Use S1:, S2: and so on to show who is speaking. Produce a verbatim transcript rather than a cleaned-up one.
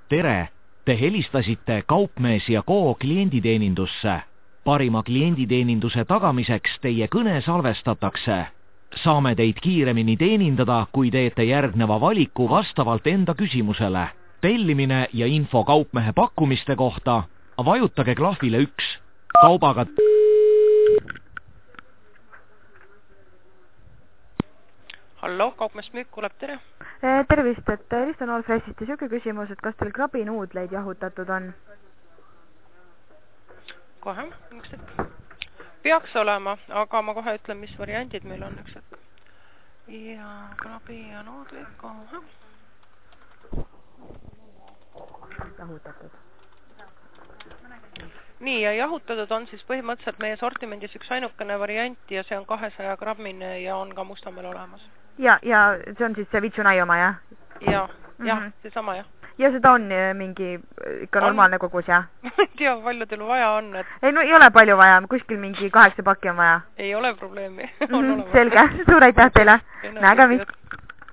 S1: tere! Te helistasite Kaupmees ja Co klienditeenindusse. Parima klienditeeninduse tagamiseks teie kõne salvestatakse. Saame teid kiiremini teenindada, kui teete järgneva valiku vastavalt enda küsimusele. Tellimine ja info kaupmehe pakkumiste kohta. Vajutage klahvile üks. Kaubaga...
S2: Hallo, kaupmees müük, kuuleb tere.
S3: Tervist, et Riston Olfressist ja siuke küsimus, et kas teil krabinuudleid jahutatud on?
S2: Kohe, üks hetk. Peaks olema, aga ma kohe ütlen, mis variandid meil on, üks hetk. Ja krabi ja nuudleid kohe.
S3: Jahutatud.
S2: Nii, ja jahutatud on siis põhimõtteliselt meie sortimendis üks ainukene variant ja see on kahesaja grammine ja on ka Mustamäel olemas.
S3: Ja, ja see on siis see Vitsunai oma, jah?
S2: Ja, jah, mm -hmm. see sama, jah.
S3: Ja seda on mingi ikka normaalne on... kogus, jah?
S2: ei tea, palju teil vaja on, et...
S3: Ei, no ei ole palju vaja, kuskil mingi kaheksa pakki on vaja.
S2: Ei ole probleemi.
S3: Mm -hmm. Selge, suur aitäh teile. Nägemist.